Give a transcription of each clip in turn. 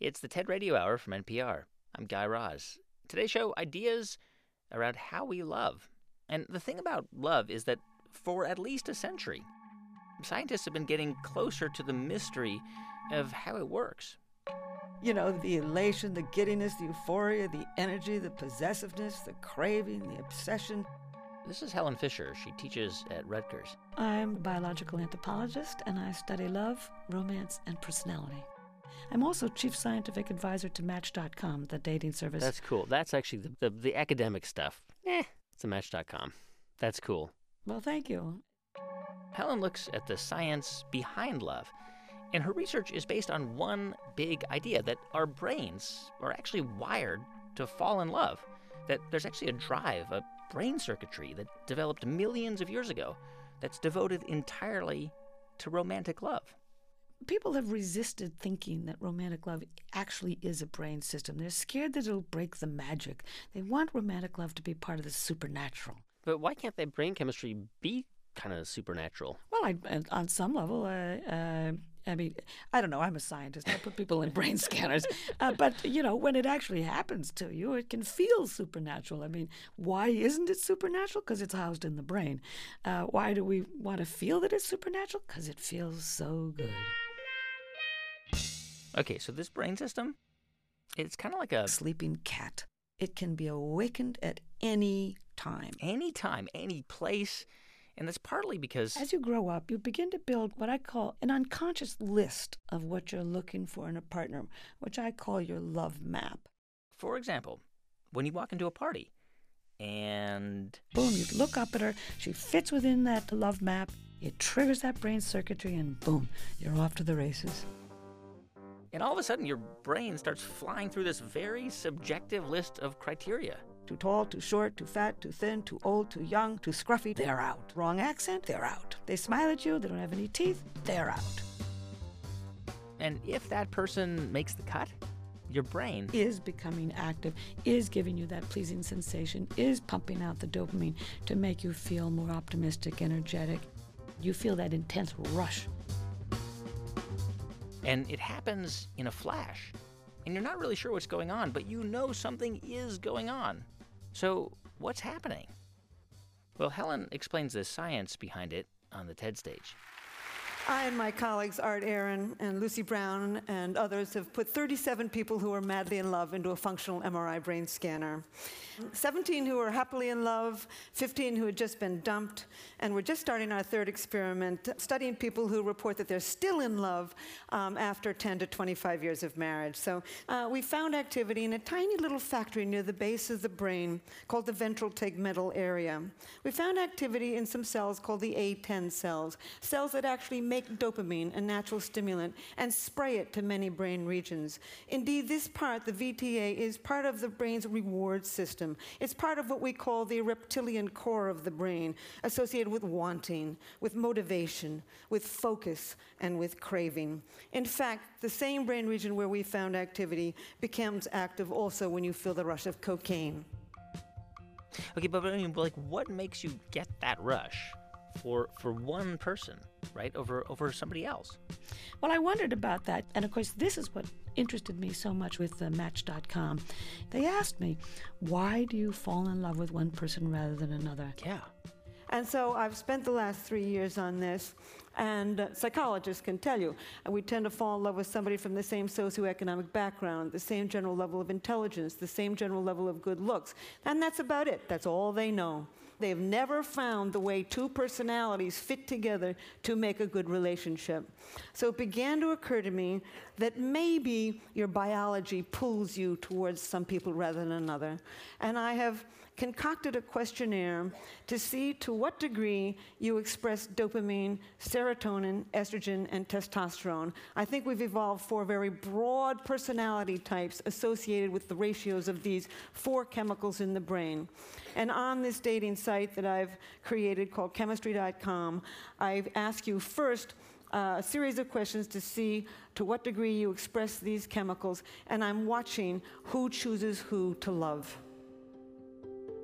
It's the TED Radio Hour from NPR. I'm Guy Raz. Today's show, ideas around how we love. And the thing about love is that for at least a century, scientists have been getting closer to the mystery of how it works. You know, the elation, the giddiness, the euphoria, the energy, the possessiveness, the craving, the obsession. This is Helen Fisher. She teaches at Rutgers. I'm a biological anthropologist, and I study love, romance, and personality. I'm also chief scientific advisor to Match.com, the dating service. That's cool. That's actually the academic stuff. It's a Match.com. That's cool. Well, thank you. Helen looks at the science behind love, and her research is based on one big idea, that our brains are actually wired to fall in love, that there's actually a drive, a brain circuitry that developed millions of years ago that's devoted entirely to romantic love. People have resisted thinking that romantic love actually is a brain system. They're scared that it'll break the magic. They want romantic love to be part of the supernatural. But why can't that brain chemistry be kind of supernatural? Well, on some level, I mean, I don't know. I'm a scientist. I put people in brain scanners. But, you know, when it actually happens to you, it can feel supernatural. I mean, why isn't it supernatural? Because it's housed in the brain. Why do we want to feel that it's supernatural? Because it feels so good. Okay, so this brain system, it's kind of like a sleeping cat. It can be awakened at any time. Any time, any place. And that's partly because as you grow up, you begin to build what I call an unconscious list of what you're looking for in a partner, which I call your love map. For example, when you walk into a party and boom, you look up at her, she fits within that love map, it triggers that brain circuitry, and boom, you're off to the races. And all of a sudden, your brain starts flying through this very subjective list of criteria. Too tall, too short, too fat, too thin, too old, too young, too scruffy, they're out. Wrong accent, they're out. They smile at you, they don't have any teeth, they're out. And if that person makes the cut, your brain is becoming active, is giving you that pleasing sensation, is pumping out the dopamine to make you feel more optimistic, energetic. You feel that intense rush. And it happens in a flash. And you're not really sure what's going on, but you know something is going on. So what's happening? Well, Helen explains the science behind it on the TED stage. I and my colleagues Art Aaron and Lucy Brown and others have put 37 people who are madly in love into a functional MRI brain scanner. 17 who are happily in love, 15 who had just been dumped, and we're just starting our third experiment, studying people who report that they're still in love after 10 to 25 years of marriage. So we found activity in a tiny little factory near the base of the brain called the ventral tegmental area. We found activity in some cells called the A10 cells, cells that actually make dopamine, a natural stimulant, and spray it to many brain regions. Indeed, this part, the VTA, is part of the brain's reward system. It's part of what we call the reptilian core of the brain, associated with wanting, with motivation, with focus, and with craving. In fact, the same brain region where we found activity becomes active also when you feel the rush of cocaine. Okay, but I mean, like, what makes you get that rush for one person, right, over somebody else? Well, I wondered about that. And, of course, this is what interested me so much with Match.com. They asked me, why do you fall in love with one person rather than another? Yeah. And so I've spent the last 3 years on this, and psychologists can tell you, we tend to fall in love with somebody from the same socioeconomic background, the same general level of intelligence, the same general level of good looks. And that's about it. That's all they know. They've never found the way two personalities fit together to make a good relationship. So it began to occur to me that maybe your biology pulls you towards some people rather than another. And I have concocted a questionnaire to see to what degree you express dopamine, serotonin, estrogen, and testosterone. I think we've evolved 4 very broad personality types associated with the ratios of these 4 chemicals in the brain. And on this dating site that I've created called chemistry.com, I've asked you first a series of questions to see to what degree you express these chemicals, and I'm watching who chooses who to love.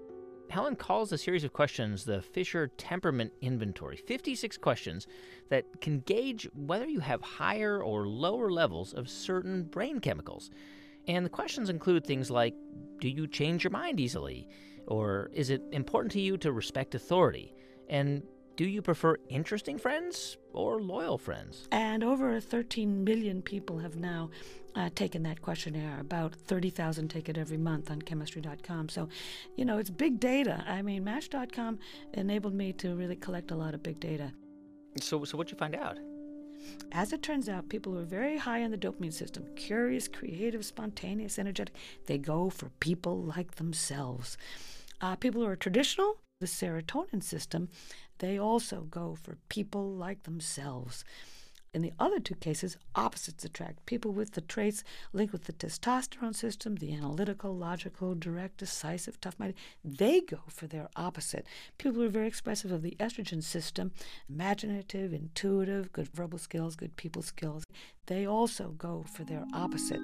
Helen calls the series of questions the Fisher Temperament Inventory, 56 questions that can gauge whether you have higher or lower levels of certain brain chemicals. And the questions include things like, do you change your mind easily? Or is it important to you to respect authority? And do you prefer interesting friends or loyal friends? And over 13 million people have now taken that questionnaire. About 30,000 take it every month on chemistry.com. So, it's big data. I mean, Match.com enabled me to really collect a lot of big data. So what'd you find out? As it turns out, people who are very high in the dopamine system, curious, creative, spontaneous, energetic, they go for people like themselves. People who are traditional, the serotonin system, they also go for people like themselves. In the other two cases, opposites attract. People with the traits linked with the testosterone system, the analytical, logical, direct, decisive, tough-minded, they go for their opposite. People who are very expressive of the estrogen system, imaginative, intuitive, good verbal skills, good people skills, they also go for their opposite.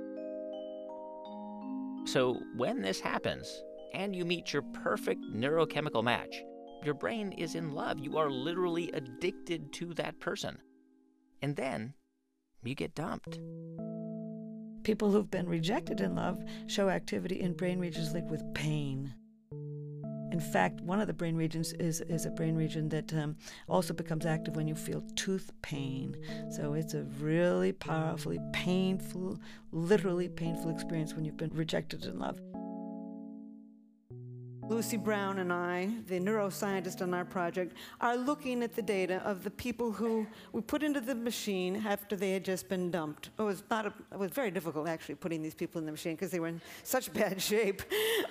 So when this happens, and you meet your perfect neurochemical match, your brain is in love. You are literally addicted to that person. And then you get dumped. People who've been rejected in love show activity in brain regions linked with pain. In fact, one of the brain regions is a brain region that also becomes active when you feel tooth pain. So it's a really powerfully painful, literally painful experience when you've been rejected in love. Lucy Brown and I, the neuroscientist on our project, are looking at the data of the people who we put into the machine after they had just been dumped. It was very difficult, actually, putting these people in the machine because they were in such bad shape.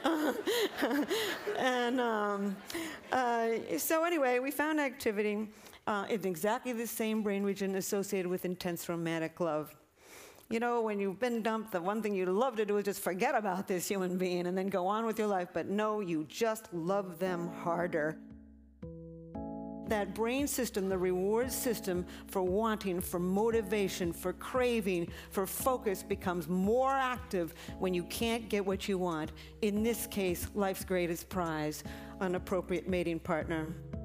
So anyway, we found activity in exactly the same brain region associated with intense romantic love. When you've been dumped, the one thing you love to do is just forget about this human being and then go on with your life. But no, you just love them harder. That brain system, the reward system for wanting, for motivation, for craving, for focus becomes more active when you can't get what you want. In this case, life's greatest prize, an appropriate mating partner.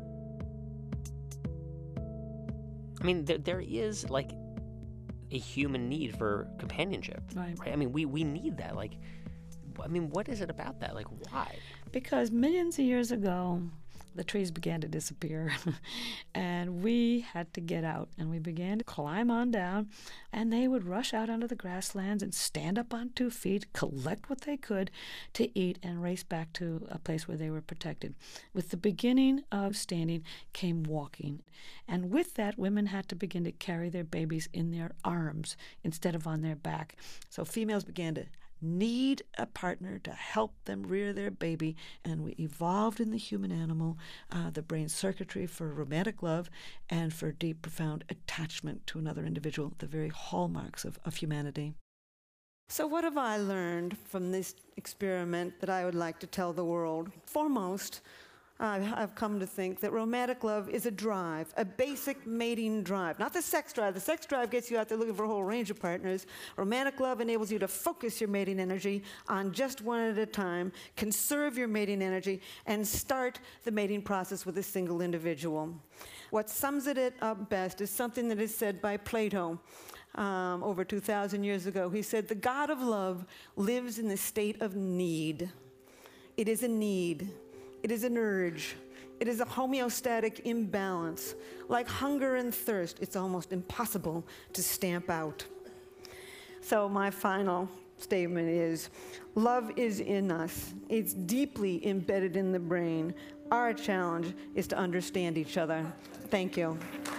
I mean, there is, a human need for companionship. Right? I mean, we need that. What is it about that? Why? Because millions of years ago, the trees began to disappear and we had to get out, and we began to climb on down, and they would rush out onto the grasslands and stand up on 2 feet, collect what they could to eat, and race back to a place where they were protected. With the beginning of standing came walking, and with that, women had to begin to carry their babies in their arms instead of on their back. So females began to need a partner to help them rear their baby, and we evolved in the human animal the brain circuitry for romantic love and for deep, profound attachment to another individual, the very hallmarks of humanity. So what have I learned from this experiment that I would like to tell the world? Foremost, I've come to think that romantic love is a drive, a basic mating drive, not the sex drive. The sex drive gets you out there looking for a whole range of partners. Romantic love enables you to focus your mating energy on just one at a time, conserve your mating energy, and start the mating process with a single individual. What sums it up best is something that is said by Plato over 2,000 years ago. He said, "The God of love lives in the state of need." It is a need. It is an urge. It is a homeostatic imbalance. Like hunger and thirst, it's almost impossible to stamp out. So my final statement is, love is in us. It's deeply embedded in the brain. Our challenge is to understand each other. Thank you.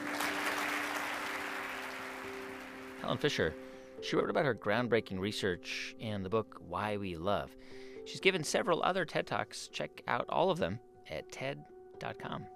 Helen Fisher. She wrote about her groundbreaking research in the book Why We Love. She's given several other TED Talks. Check out all of them at TED.com.